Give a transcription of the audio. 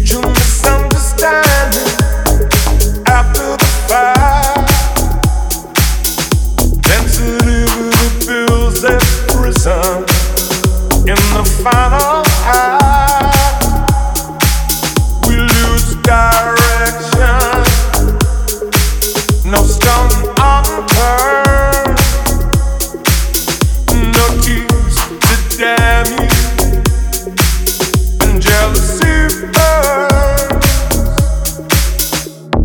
mutual misunderstanding after the fact. Sensitivity feels that prison in the final